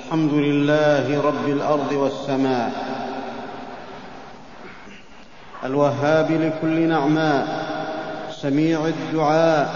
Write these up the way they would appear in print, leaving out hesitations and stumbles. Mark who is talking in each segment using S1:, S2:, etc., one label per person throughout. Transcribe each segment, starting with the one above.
S1: الحمد لله رب الأرض والسماء، الوهاب لكل نعماء، سميع الدعاء،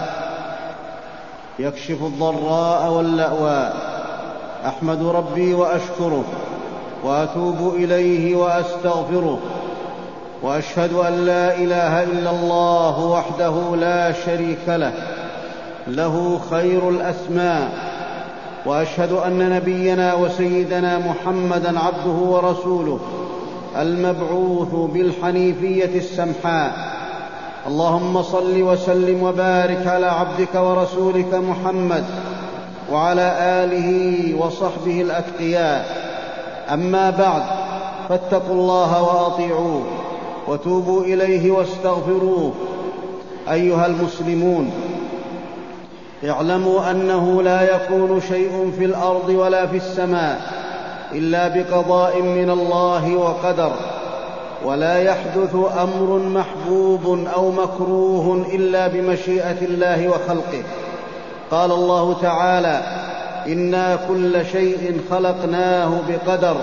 S1: يكشف الضراء واللأواء. أحمد ربي وأشكره وأتوب إليه وأستغفره، وأشهد أن لا إله إلا الله وحده لا شريك له، له خير الأسماء. وأشهد أن نبينا وسيدنا محمدًا عبده ورسوله، المبعوث بالحنيفية السمحاء. اللهم صل وسلم وبارك على عبدك ورسولك محمد وعلى آله وصحبه الأتقياء. أما بعد، فاتقوا الله وأطيعوه وتوبوا إليه واستغفروه. أيها المسلمون، اعلموا أنه لا يكون شيء في الأرض ولا في السماء إلا بقضاء من الله وقدر، ولا يحدث أمر محبوب أو مكروه إلا بمشيئة الله وخلقه. قال الله تعالى: إنا كل شيء خلقناه بقدر.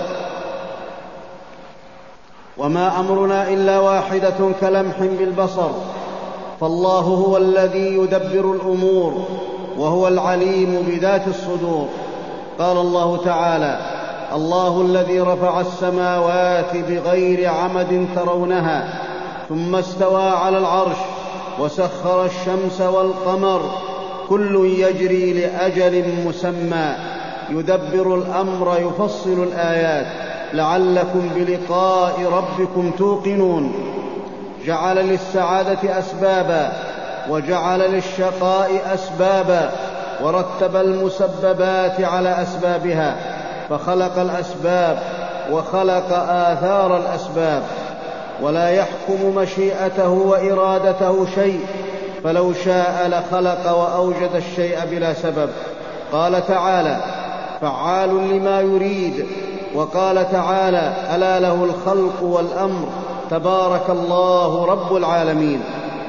S1: وما أمرنا إلا واحدة كلمح بالبصر، فالله هو الذي يدبر الأمور، وهو العليم بذات الصدور. قال الله تعالى: الله الذي رفع السماوات بغير عمد ترونها، ثم استوى على العرش، وسخر الشمس والقمر، كل يجري لأجل مسمى، يدبر الأمر يفصل الآيات لعلكم بلقاء ربكم توقنون. جعل للسعادة أسبابا، وجعل للشقاء أسبابا، ورتب المسببات على أسبابها، فخلق الأسباب وخلق آثار الأسباب. ولا يحكم مشيئته وإرادته شيء، فلو شاء لخلق وأوجد الشيء بلا سبب. قال تعالى: فعال لما يريد. وقال تعالى: ألا له الخلق والأمر، تبارك الله رب العالمين.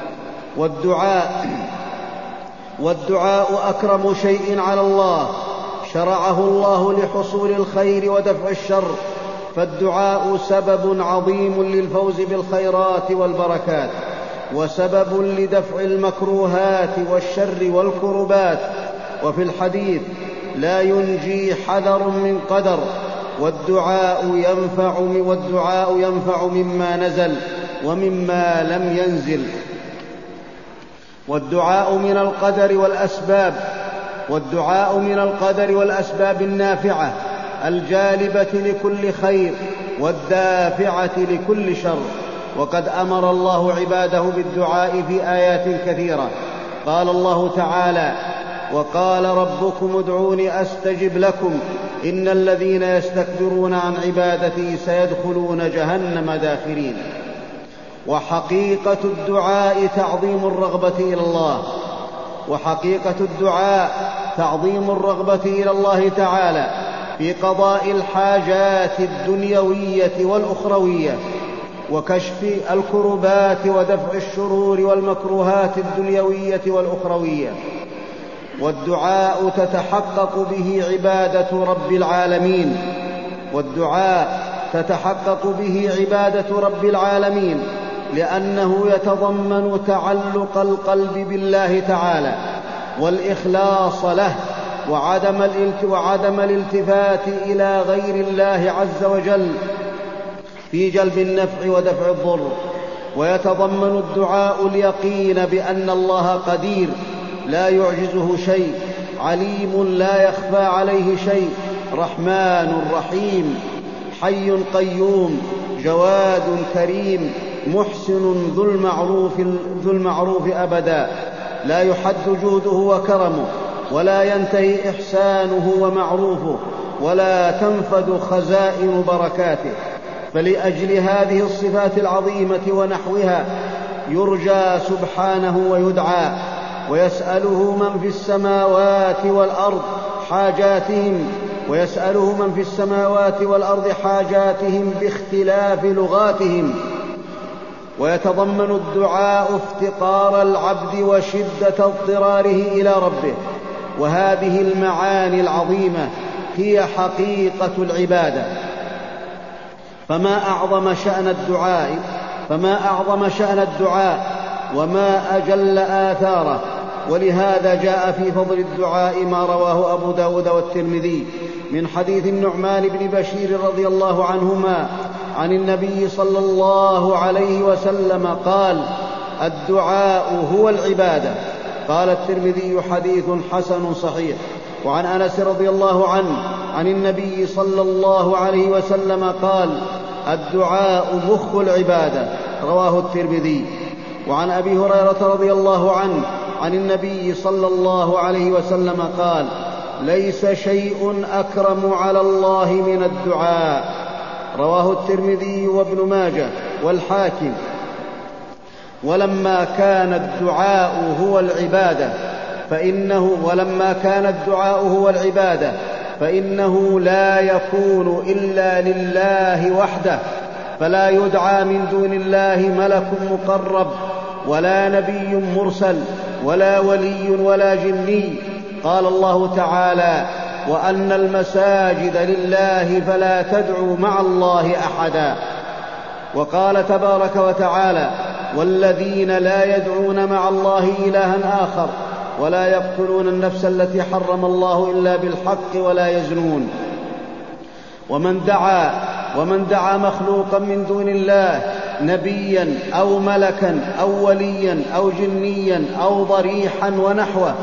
S1: والدعاء أكرم شيء على الله، شرعه الله لحصول الخير ودفع الشر، فالدعاء سبب عظيم للفوز بالخيرات والبركات، وسبب لدفع المكروهات والشر والكربات. وفي الحديث: لا ينجي حذر من قدر، والدعاء ينفع مما نزل ومما لم ينزل. والدعاء من القدر والأسباب النافعة الجالبة لكل خير والدافعة لكل شر. وقد أمر الله عباده بالدعاء في آيات كثيرة. قال الله تعالى: وقال ربكم ادعوني أستجب لكم إن الذين يستكبرون عن عبادتي سيدخلون جهنم داخرين. وحقيقة الدعاء تعظيم الرغبة إلى الله تعالى في قضاء الحاجات الدنيوية والأخروية، وكشف الكربات، ودفع الشرور والمكروهات الدنيوية والأخروية. والدعاء تتحقق به عبادة رب العالمين، لأنه يتضمن تعلق القلب بالله تعالى والإخلاص له، وعدم الالتفات إلى غير الله عز وجل في جلب النفع ودفع الضر. ويتضمن الدعاء اليقين بأن الله قدير لا يعجزه شيء، عليم لا يخفى عليه شيء، رحمن رحيم، حي قيوم، جواد كريم، محسن ذو المعروف أبدا، لا يحد جوده وكرمه، ولا ينتهي إحسانه ومعروفه، ولا تنفد خزائن بركاته. فلأجل هذه الصفات العظيمة ونحوها يرجى سبحانه ويدعى، ويسأله من في السماوات والأرض حاجاتهم باختلاف لغاتهم. ويتضمن الدعاء افتقار العبد وشدة اضطراره إلى ربه. وهذه المعاني العظيمة هي حقيقة العبادة. فما أعظم شأن الدعاء وما أجل آثاره. ولهذا جاء في فضل الدعاء ما رواه أبو داود والترمذي من حديث النعمان بن بشير رضي الله عنهما عن النبي صلى الله عليه وسلم قال: الدعاء هو العبادة. قال الترمذي: حديث حسن صحيح. وعن أنس رضي الله عنه عن النبي صلى الله عليه وسلم قال: الدعاء مخ العبادة. رواه الترمذي. وعن أبي هريرة رضي الله عنه عن النبي صلى الله عليه وسلم قال: ليس شيء أكرم على الله من الدعاء. رواه الترمذي وابن ماجه والحاكم. ولما كان الدعاء هو العبادة فإنه لا يكون إلا لله وحده، فلا يدعى من دون الله ملك مقرب ولا نبي مرسل ولا ولي ولا جني. قال الله تعالى: وأن المساجد لله فلا تدعوا مع الله أحدا. وقال تبارك وتعالى: والذين لا يدعون مع الله إلها آخر ولا يقتلون النفس التي حرم الله إلا بالحق ولا يزنون. ومن دعا مخلوقا من دون الله، نبيا أو ملكا أو وليا أو جنيا أو ضريحا ونحوه،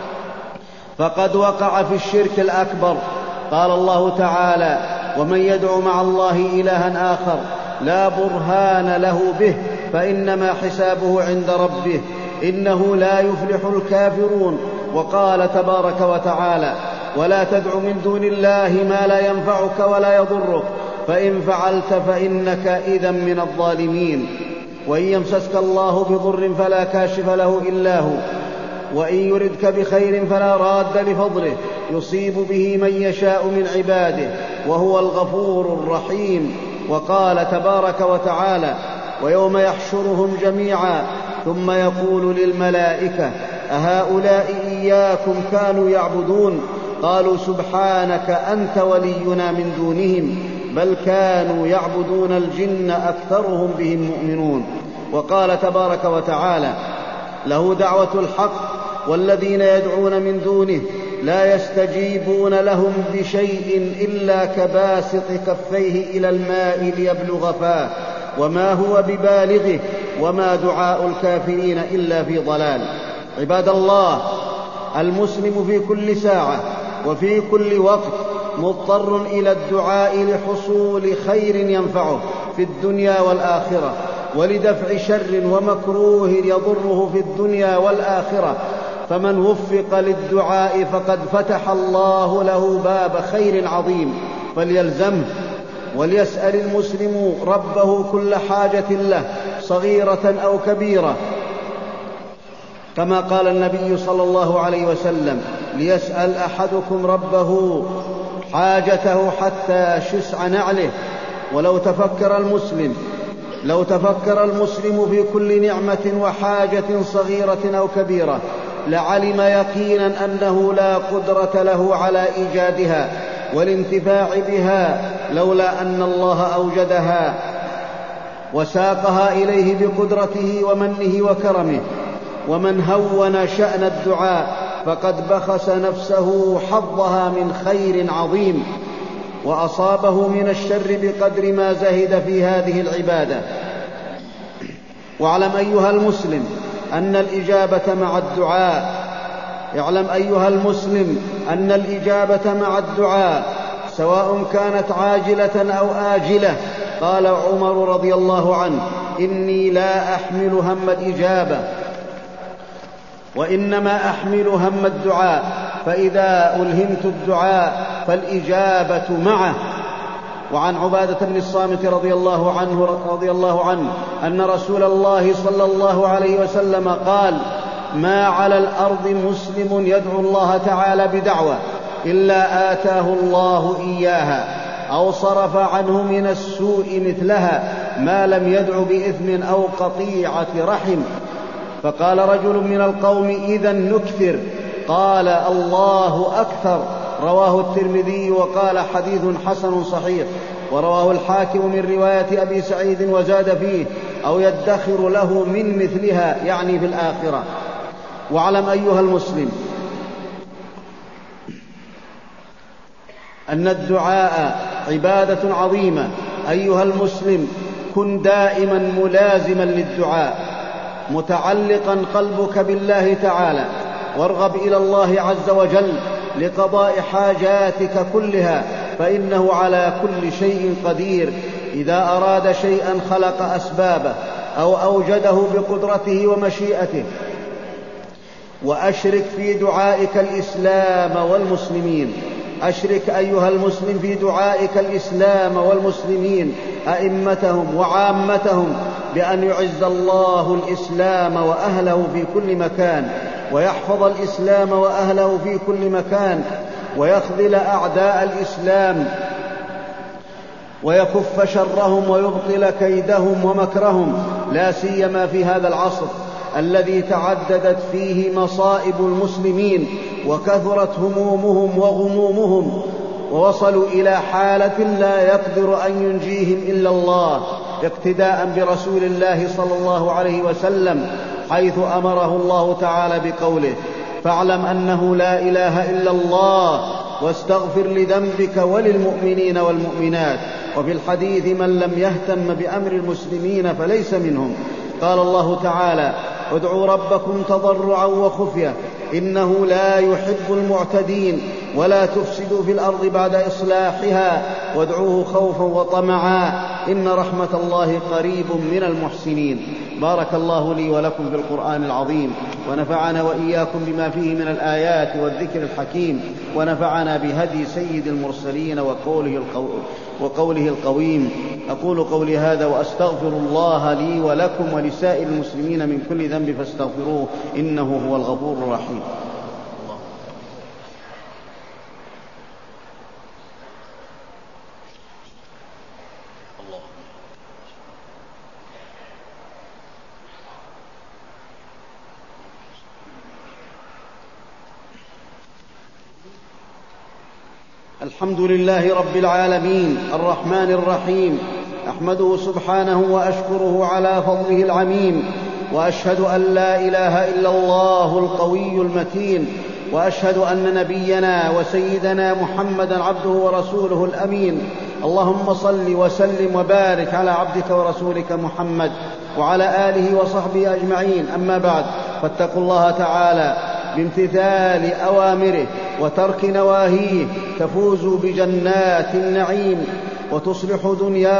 S1: فقد وقع في الشرك الأكبر. قال الله تعالى: ومن يدع مع الله إلها آخر لا برهان له به فإنما حسابه عند ربه إنه لا يفلح الكافرون. وقال تبارك وتعالى: ولا تدع من دون الله ما لا ينفعك ولا يضرك فإن فعلت فإنك إذا من الظالمين. وإن يمسسك الله بضر فلا كاشف له إلا هو، وإن يردك بخير فلا راد لفضله يصيب به من يشاء من عباده وهو الغفور الرحيم. وقال تبارك وتعالى: ويوم يحشرهم جميعا ثم يقول للملائكة أهؤلاء إياكم كانوا يعبدون؟ قالوا سبحانك أنت ولينا من دونهم بل كانوا يعبدون الجن أكثرهم بهم مؤمنون. وقال تبارك وتعالى: له دعوة الحق والذين يدعون من دونه لا يستجيبون لهم بشيء إلا كباسط كفيه إلى الماء ليبلغ فاه وما هو ببالغه وما دعاء الكافرين إلا في ضلال. عباد الله، المسلم في كل ساعة وفي كل وقت مضطر إلى الدعاء لحصول خير ينفعه في الدنيا والآخرة ولدفع شر ومكروه يضره في الدنيا والآخرة. فمن وفق للدعاء فقد فتح الله له باب خير عظيم فليلزمه. وليسأل المسلم ربه كل حاجة له صغيرة أو كبيرة، كما قال النبي صلى الله عليه وسلم: ليسأل أحدكم ربه حاجته حتى شسع نعله. ولو تفكر المسلم في كل نعمة وحاجة صغيرة أو كبيرة لعلم يقينا أنه لا قدرة له على إيجادها والانتفاع بها لولا أن الله أوجدها وساقها إليه بقدرته ومنه وكرمه. ومن هون شأن الدعاء فقد بخس نفسه حظها من خير عظيم وأصابه من الشر بقدر ما زهد في هذه العبادة. واعلم أيها المسلم أن الإجابة مع الدعاء سواء كانت عاجلة أو آجلة. قال عمر رضي الله عنه: إني لا أحمل هم الإجابة وإنما أحمل هم الدعاء، فإذا ألهمت الدعاء فالإجابة معه. وعن عبادة بن الصامت رضي الله عنه أن رسول الله صلى الله عليه وسلم قال: ما على الأرض مسلم يدعو الله تعالى بدعوة إلا آتاه الله إياها أو صرف عنه من السوء مثلها ما لم يدع بإثم أو قطيعة رحم. فقال رجل من القوم: إذن نكثر. قال: الله أكثر. رواه الترمذي وقال حديث حسن صحيح. ورواه الحاكم من رواية أبي سعيد وزاد فيه: أو يدخر له من مثلها، يعني في الآخرة. واعلم أيها المسلم أن الدعاء عبادة عظيمة. أيها المسلم، كن دائما ملازما للدعاء، متعلقا قلبك بالله تعالى، وارغب إلى الله عز وجل لقضاء حاجاتك كلها، فإنه على كل شيء قدير. إذا أراد شيئا خلق أسبابه أو أوجده بقدرته ومشيئته. وأشرك في دعائك الإسلام والمسلمين. أشرك أيها المسلم في دعائك الإسلام والمسلمين، أئمتهم وعامتهم، بأن يعز الله الإسلام وأهله في كل مكان، ويحفظ الإسلام وأهله في كل مكان، ويخذل أعداء الإسلام، ويكف شرهم ويبطل كيدهم ومكرهم، لا سيما في هذا العصر الذي تعددت فيه مصائب المسلمين، وكثرت همومهم وغمومهم، ووصلوا إلى حالة لا يقدر أن ينجيهم إلا الله، اقتداء برسول الله صلى الله عليه وسلم، حيث أمره الله تعالى بقوله: فاعلم أنه لا إله إلا الله واستغفر لذنبك وللمؤمنين والمؤمنات. وفي الحديث: من لم يهتم بأمر المسلمين فليس منهم. قال الله تعالى: ادعوا ربكم تضرعا وخفية إنه لا يحب المعتدين، ولا تفسدوا في الأرض بعد إصلاحها، وادعوه خوفا وطمعا إن رحمة الله قريب من المحسنين. بارك الله لي ولكم في القرآن العظيم، ونفعنا وإياكم بما فيه من الآيات والذكر الحكيم، ونفعنا بهدي سيد المرسلين وقوله القويم. أقول قولي هذا وأستغفر الله لي ولكم ولسائر المسلمين من كل ذنب فاستغفروه إنه هو الغفور الرحيم. الحمد لله رب العالمين الرحمن الرحيم، أحمده سبحانه وأشكره على فضله العميم، وأشهد أن لا إله إلا الله القوي المتين، وأشهد أن نبينا وسيدنا محمدا عبده ورسوله الأمين. اللهم صل وسلم وبارك على عبدك ورسولك محمد وعلى آله وصحبه أجمعين. أما بعد، فاتقوا الله تعالى بامتثال أوامره وترك نواهيه، تفوزوا بجنات النعيم، وتصلح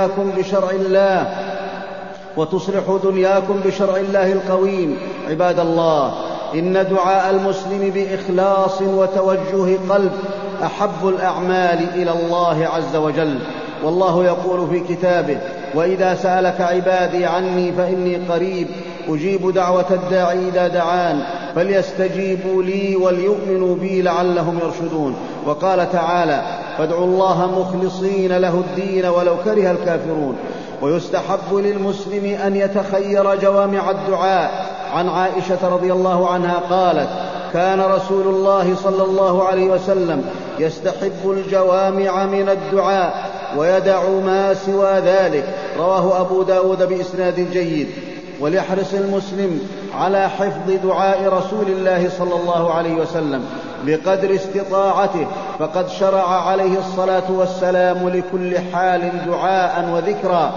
S1: دنياكم بشرع الله القويم. عباد الله، إن دعاء المسلم بإخلاص وتوجه قلب أحب الأعمال إلى الله عز وجل. والله يقول في كتابه: وإذا سألك عبادي عني فإني قريب أجيب دعوة الداعي إذا دعان فليستجيبوا لي وليؤمنوا بي لعلهم يرشدون. وقال تعالى: فادعوا الله مخلصين له الدين ولو كره الكافرون. ويستحب للمسلم أن يتخير جوامع الدعاء. عن عائشة رضي الله عنها قالت: كان رسول الله صلى الله عليه وسلم يستحب الجوامع من الدعاء ويدع ما سوى ذلك. رواه أبو داود بإسناد جيد. وليحرص المسلم على حفظ دعاء رسول الله صلى الله عليه وسلم بقدر استطاعته، فقد شرع عليه الصلاة والسلام لكل حال دعاء وذكرا.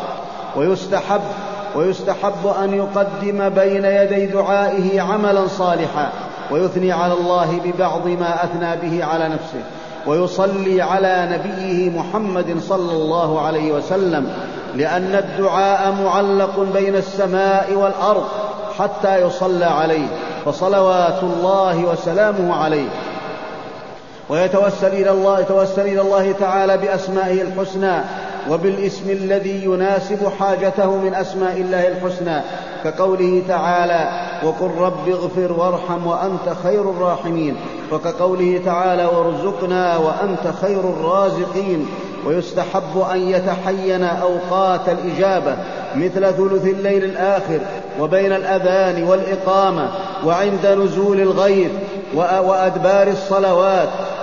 S1: ويستحب أن يقدم بين يدي دعائه عملا صالحا، ويثني على الله ببعض ما أثنى به على نفسه، ويصلي على نبيه محمد صلى الله عليه وسلم، لأن الدعاء معلق بين السماء والأرض حتى يصلى عليه، فصلوات الله وسلامه عليه. ويتوسل إلى الله تعالى بأسمائه الحسنى وبالاسم الذي يناسب حاجته من أسماء الله الحسنى، كقوله تعالى: وقل رب اغفر وارحم وأنت خير الراحمين، وكقوله تعالى: وارزقنا وأنت خير الرازقين. ويستحب أن يتحين أوقات الإجابة مثل ثلث الليل الآخر، وبين الأذان والإقامة، وعند نزول الغيث، وأدبار الصلوات،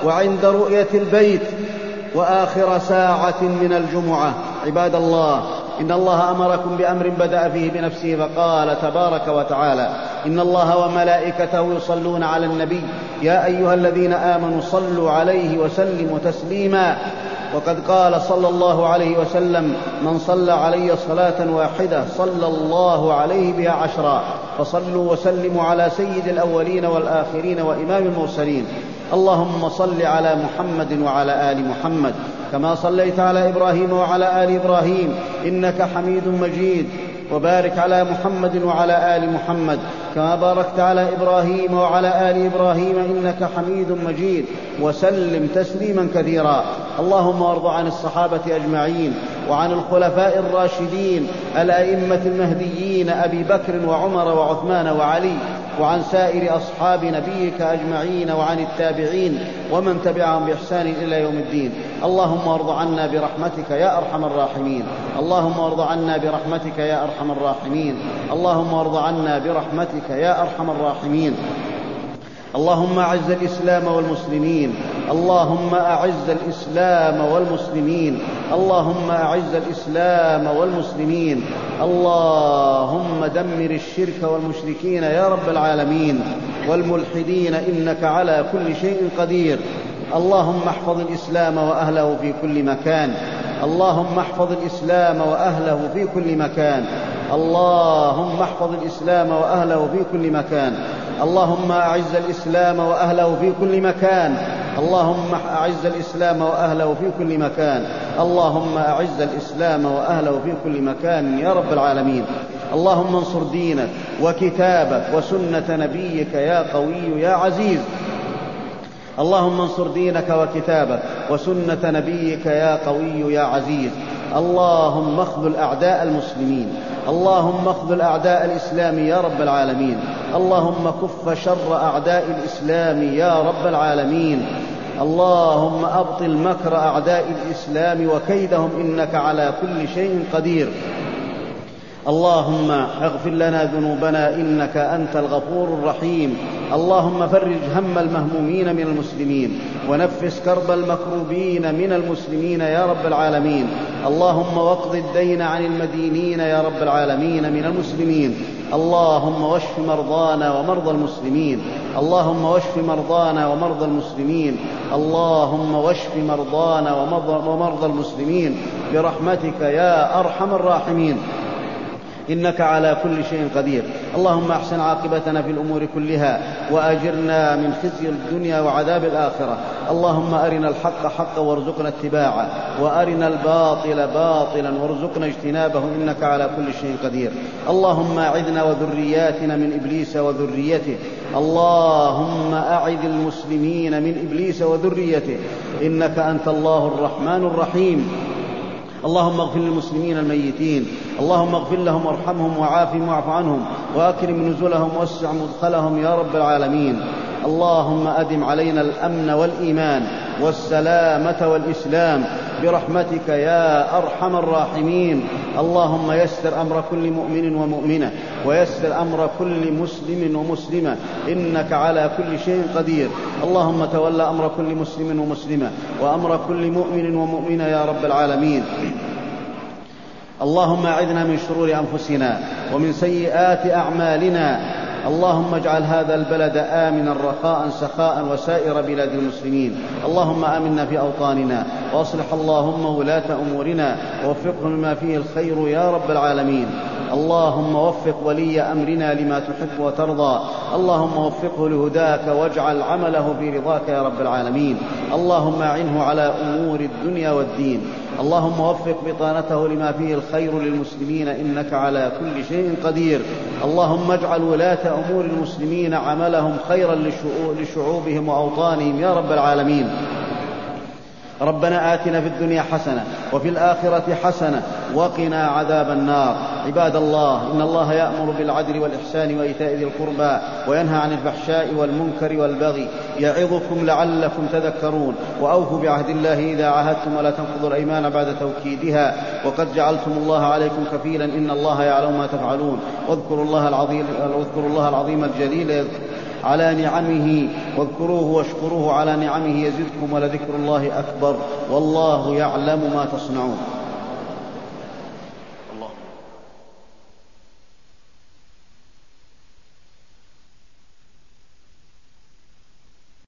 S1: وعند رؤية البيت وآخر ساعة من الجمعة. عباد الله، إن الله أمركم بأمر بدأ فيه بنفسه فقال تبارك وتعالى: إن الله وملائكته يصلون على النبي يا أيها الذين آمنوا صلوا عليه وسلموا تسليما. وقد قال صلى الله عليه وسلم: من صلى علي صلاة واحدة صلى الله عليه بها 10. فصلوا وسلموا على سيد الأولين والآخرين وإمام المرسلين. اللهم صل على محمد وعلى آل محمد كما صليت على إبراهيم وعلى آل إبراهيم إنك حميد مجيد، وبارك على محمد وعلى آل محمد كما باركت على إبراهيم وعلى آل إبراهيم إنك حميد مجيد، وسلم تسليما كثيرا. اللهم وارض عن الصحابة أجمعين وعن الخلفاء الراشدين الأئمة المهديين أبي بكر وعمر وعثمان وعلي، وعن سائر أصحاب نبيك أجمعين، وعن التابعين ومن تبعهم بإحسان إلى يوم الدين. اللهم وارض عنا برحمتك يا أرحم الراحمين. اللهم وارض عنا برحمتك يا أرحم الراحمين. اللهم وارض عنا برحمتك يا أرحم الراحمين. اللهم أعز الإسلام والمسلمين. اللهم أعز الإسلام والمسلمين. اللهم أعز الإسلام والمسلمين. اللهم دمر الشرك والمشركين يا رب العالمين والملحدين إنك على كل شيء قدير. اللهم احفظ الإسلام وأهله في كل مكان. اللهم احفظ الإسلام وأهله في كل مكان. اللهم احفظ الإسلام وأهله في كل مكان. اللهم أعز الإسلام وأهله في كل مكان. اللهم أعز الإسلام وأهله في كل مكان. اللهم أعز الإسلام وأهله في كل مكان يا رب العالمين. اللهم انصر دينك وكتابك وسنة نبيك يا قوي يا عزيز. اللهم انصر دينك وكتابك وسنة نبيك يا قوي يا عزيز. اللهم اخذل أعداء المسلمين. اللهم اخذل أعداء الإسلام يا رب العالمين. اللهم كف شر أعداء الإسلام يا رب العالمين. اللهم أبطل مكر أعداء الإسلام وكيدهم إنك على كل شيء قدير. اللهم اغفر لنا ذنوبنا إنك أنت الغفور الرحيم. اللهم فرج هم المهمومين من المسلمين ونفس كرب المكروبين من المسلمين يا رب العالمين. اللهم واقض الدين عن المدينين يا رب العالمين من المسلمين. اللهم واشف مرضانا ومرضى المسلمين. اللهم واشف مرضانا ومرضى المسلمين. اللهم واشف مرضانا ومرضى المسلمين برحمتك يا أرحم الراحمين إنك على كل شيء قدير. اللهم أحسن عاقبتنا في الأمور كلها وأجرنا من خزي الدنيا وعذاب الآخرة. اللهم أرنا الحق حقا وارزقنا اتباعه، وأرنا الباطل باطلا وارزقنا اجتنابه إنك على كل شيء قدير. اللهم أعذنا وذرياتنا من إبليس وذريته. اللهم أعذ المسلمين من إبليس وذريته إنك أنت الله الرحمن الرحيم. اللهم اغفر للمسلمين الميتين. اللهم اغفر لهم وارحمهم وعافهم واعف عنهم وأكرم نزلهم ووسع مدخلهم يا رب العالمين. اللهم أدم علينا الأمن والإيمان والسلامة والإسلام برحمتك يا أرحم الراحمين. اللهم يسر أمر كل مؤمن ومؤمنة ويسر أمر كل مسلم ومسلمة إنك على كل شيء قدير. اللهم تولى أمر كل مسلم ومسلمة وأمر كل مؤمن ومؤمنة يا رب العالمين. اللهم أعذنا من شرور أنفسنا ومن سيئات أعمالنا. اللهم اجعل هذا البلد آمنا رخاء سخاء وسائر بلاد المسلمين. اللهم آمنا في أوطاننا وأصلح اللهم ولاة أمورنا ووفقهم لما فيه الخير يا رب العالمين. اللهم وفق ولي أمرنا لما تحب وترضى. اللهم وفقه لهداك واجعل عمله في رضاك يا رب العالمين. اللهم أعنه على أمور الدنيا والدين. اللهم وفق بطانته لما فيه الخير للمسلمين إنك على كل شيء قدير. اللهم اجعل ولاة أمور المسلمين عملهم خيرا لشعوبهم وأوطانهم يا رب العالمين. ربنا آتنا في الدنيا حسنة وفي الآخرة حسنة وقنا عذاب النار. عباد الله، إن الله يأمر بالعدل والإحسان وإيتاء ذي القربى وينهى عن الفحشاء والمنكر والبغي يعظكم لعلكم تذكرون. وأوفوا بعهد الله إذا عاهدتم ولا تنقضوا الأيمان بعد توكيدها وقد جعلتم الله عليكم كفيلا إن الله يعلم ما تفعلون. واذكروا الله العظيم الجليل على نعمه، واذكروه واشكروه على نعمه يزدكم، ولذكر الله أكبر، والله يعلم ما تصنعون.